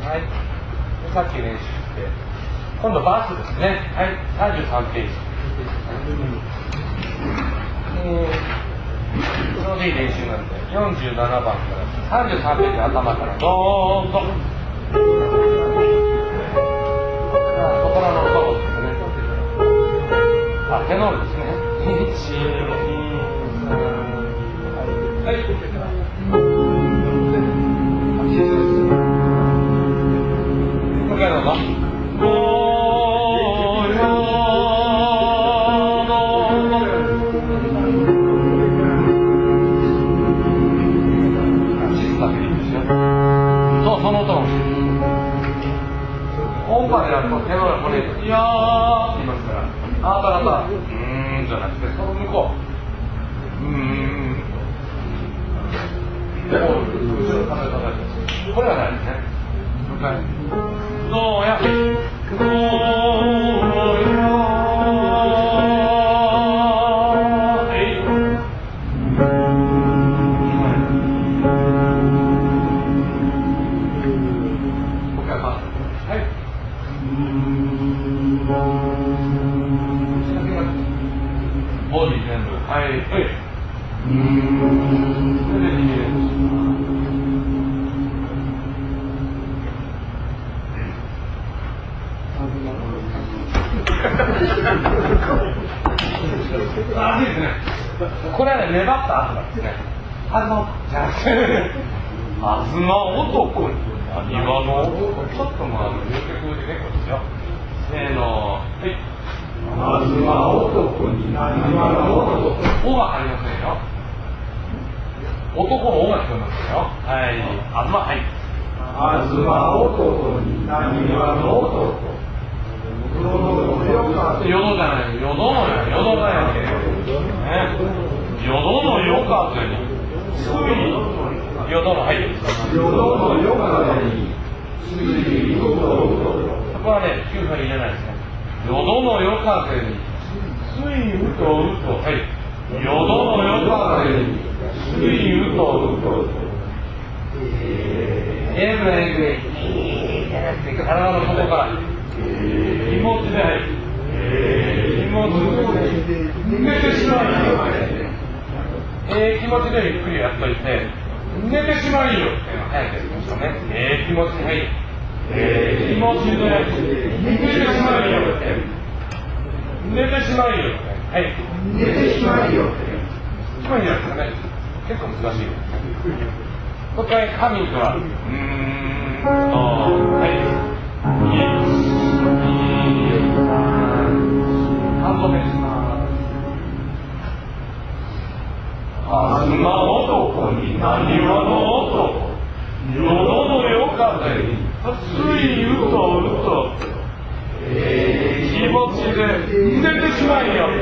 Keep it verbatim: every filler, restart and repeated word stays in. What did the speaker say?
はい。さっき練習して、今度バスですね。はい。さんじゅうさんページ。えー、ちょうどいい練習なんで、よんじゅうななばんからさんじゅうさんページの頭からどうぞ。ソプラノのソロですね。あ、テノールですね。いち、に、さん、はい。もう一回どうぞ。その音音波でやると手のこれ「いやー」って言いますから「あーたらた」「うーん」じゃなくてその向こう「うーん」でこう後ろ風叩いてこれはないですね。もう一回「どうや」「どうや」ボディ全部はいはい。うーん。それでにれんあ、いいですね。これはね、粘った後なんですね。あの、じゃなくて、あずま男に何話の男、ちょっともうあの、入局で猫ですよ。せーの、はい。 あずま男に何話の男。 おがありませんよ。男のおが聞こえますよ。はい。あずま、はい。 あずま男に何話の男。よどじゃない、よどのや、よどだよね。よどのよ風に。つい、よどの、はい。 よどのよ風に。つい、うとうと。 そこはね、きゅうふん入れないですね。よどのよ風に。つい、うとうと。はい。よどのよ風に。つい、うとうと。えぐれえぐれ。体の底から。気持ちで、はい。気持ちで。寝てしまいよ。えー、気持ちでゆっくりやっといて、寝てしまいよっていうのを早くやりましょうね。えー、気持ちで、はい。えー、気持ちで、寝てしまいよって。寝てしまいよって。はい。 寝てしまいよって。 一番いいですかね。結構難しいですね。もう一回、神から、うーんと、はい。いち、に、さん、さんどめします。あずま男に何話の男。よどのよ風に。つい、うとうと。えー、気持ちで、寝てしまいよ。